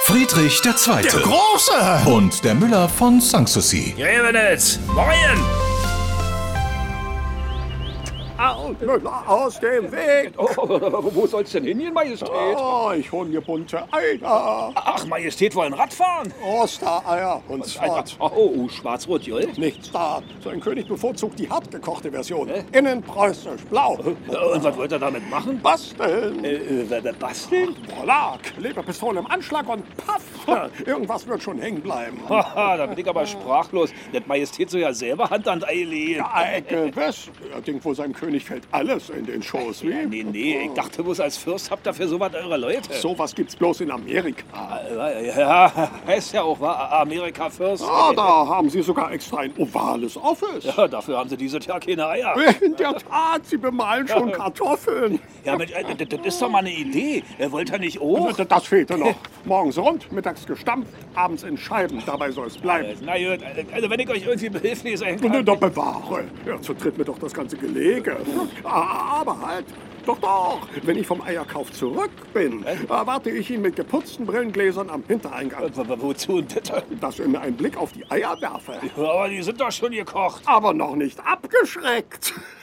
Friedrich II. Der Große! Und der Müller von Sanssouci. Grevenitz, moin! Aus dem Weg! Wo soll's denn hin, Majestät? Oh, ich hol mir bunte Eier. Ach, Majestät wollen Radfahren? Ostereier und Swat. Oh, schwarz-rot, Joll. Nichts da. Sein König bevorzugt die hartgekochte Version. Innen preußisch, blau. Und was wollt ihr damit machen? Basteln. Basteln? Voilà, Leberpistole im Anschlag und paff. Irgendwas wird schon hängen bleiben. Haha, da bin ich aber sprachlos. Das Majestät soll ja selber Hand an Ei legen. Gewiss. Er denkt wohl, seinem König fällt alles in den Schoß. Wie? Nee, ich dachte bloß als Fürst habt ihr für sowas eure Leute. Sowas gibt's bloß in Amerika. Ja, heißt ja auch, war Amerika Fürst. Ah, da haben sie sogar extra ein ovales Office. Ja, dafür haben sie dieses Jahr keine Eier. In der Tat, sie bemalen schon Kartoffeln. Ja, das ist doch mal eine Idee. Wollt ihr nicht auch? Das fehlte noch. Morgens rund, mittags gestampft, abends in Scheiben. Dabei soll es bleiben. Na gut, also wenn ich euch irgendwie behilflich sein kann. Doch bewahre. Ja, so tritt mir doch das ganze Gelege. Aber halt. Doch. Wenn ich vom Eierkauf zurück bin, erwarte ich ihn mit geputzten Brillengläsern am Hintereingang. Wozu bitte? Dass er mir einen Blick auf die Eier werfe. Aber die sind doch schon gekocht. Aber noch nicht abgeschreckt.